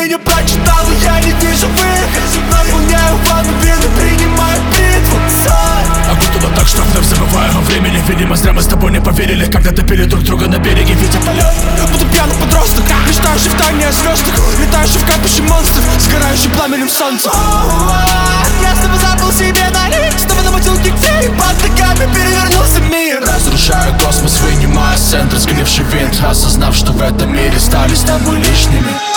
меня прочитал, и я не вижу выход. Наполняю ванну, вены, принимаю битву. Окутало так, что вновь забываю о времени. Видимо, зря мы с тобой не поверили, когда топили друг друга на береге. Ведь я полет, буду пьяный подросток, мечтающий в тайне о звездах, летающий в капище монстров, сгорающий пламенем солнца. Я снова забыл себе налить, снова намутил нигде, и под ногами перевернулся мир. Разрушаю космос, вынимая с центра сгоревший винт, осознав, что в этом мире стали с тобой лишними.